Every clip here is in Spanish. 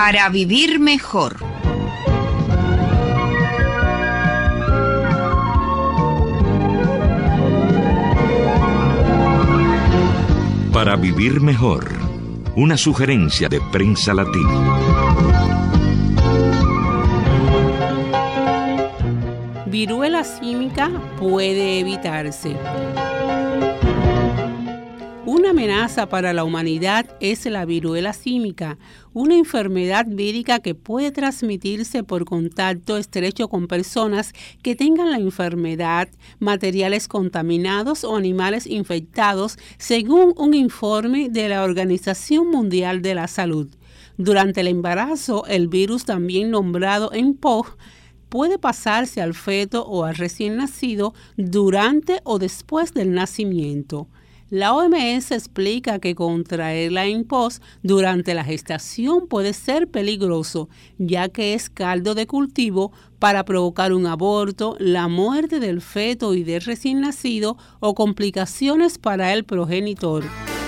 Para vivir mejor. Para vivir mejor. Una sugerencia de Prensa Latina. Viruela símica puede evitarse. Una amenaza para la humanidad es la viruela símica, una enfermedad vírica que puede transmitirse por contacto estrecho con personas que tengan la enfermedad, materiales contaminados o animales infectados, según un informe de la Organización Mundial de la Salud. Durante el embarazo, el virus, también nombrado mpox, puede pasarse al feto o al recién nacido durante o después del nacimiento. La OMS explica que contraer la mpox durante la gestación puede ser peligroso, ya que es caldo de cultivo para provocar un aborto, la muerte del feto y del recién nacido o complicaciones para el progenitor.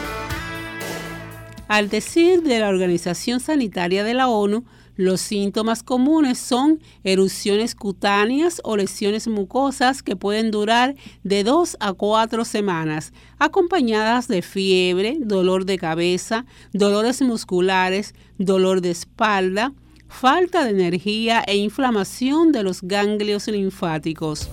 Al decir de la Organización Sanitaria de la ONU, los síntomas comunes son erupciones cutáneas o lesiones mucosas que pueden durar de 2 a 4 semanas, acompañadas de fiebre, dolor de cabeza, dolores musculares, dolor de espalda, falta de energía e inflamación de los ganglios linfáticos.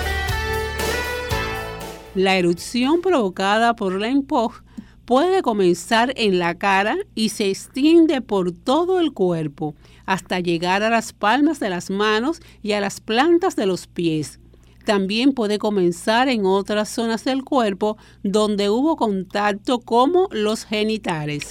La erupción provocada por la mpox puede comenzar en la cara y se extiende por todo el cuerpo, hasta llegar a las palmas de las manos y a las plantas de los pies. También puede comenzar en otras zonas del cuerpo donde hubo contacto, como los genitales.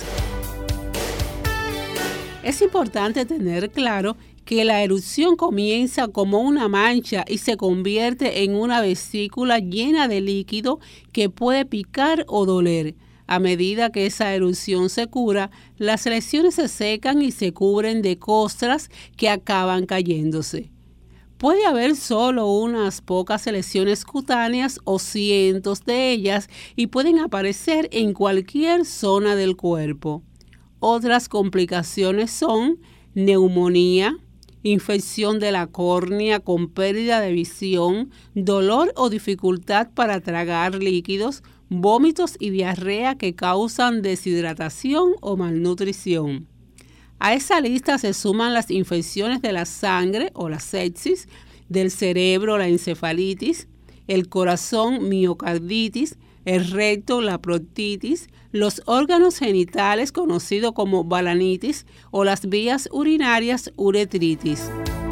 Es importante tener claro que la erupción comienza como una mancha y se convierte en una vesícula llena de líquido que puede picar o doler. A medida que esa erupción se cura, las lesiones se secan y se cubren de costras que acaban cayéndose. Puede haber solo unas pocas lesiones cutáneas o cientos de ellas y pueden aparecer en cualquier zona del cuerpo. Otras complicaciones son neumonía, infección de la córnea con pérdida de visión, dolor o dificultad para tragar líquidos, vómitos y diarrea que causan deshidratación o malnutrición. A esa lista se suman las infecciones de la sangre o la sepsis, del cerebro, la encefalitis, el corazón, miocarditis, el recto, la proctitis, los órganos genitales, conocido como balanitis, o las vías urinarias, uretritis.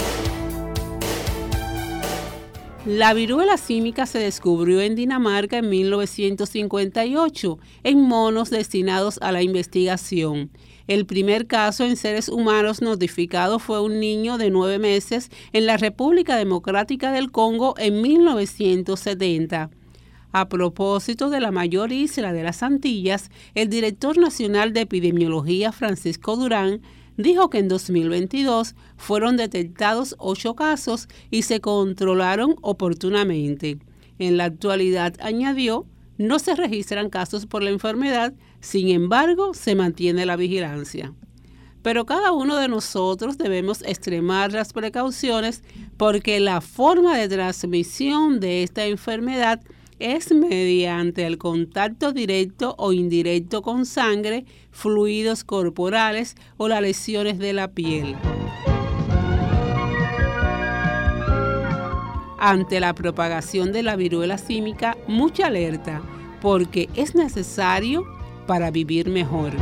La viruela símica se descubrió en Dinamarca en 1958 en monos destinados a la investigación. El primer caso en seres humanos notificado fue un niño de 9 meses en la República Democrática del Congo en 1970. A propósito de la mayor isla de las Antillas, el director nacional de epidemiología, Francisco Durán, dijo que en 2022 fueron detectados 8 casos y se controlaron oportunamente. En la actualidad, añadió, no se registran casos por la enfermedad, sin embargo, se mantiene la vigilancia. Pero cada uno de nosotros debemos extremar las precauciones porque la forma de transmisión de esta enfermedad es mediante el contacto directo o indirecto con sangre, fluidos corporales o las lesiones de la piel. Ante la propagación de la viruela símica, mucha alerta, porque es necesario para vivir mejor.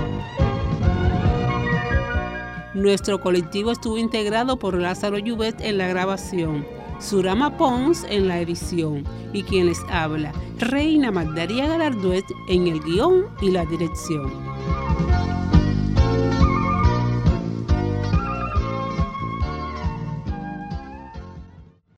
Nuestro colectivo estuvo integrado por Lázaro Llubet en la grabación, Surama Pons en la edición y quien les habla, Reina Magdaría Galarduet en el guión y la dirección.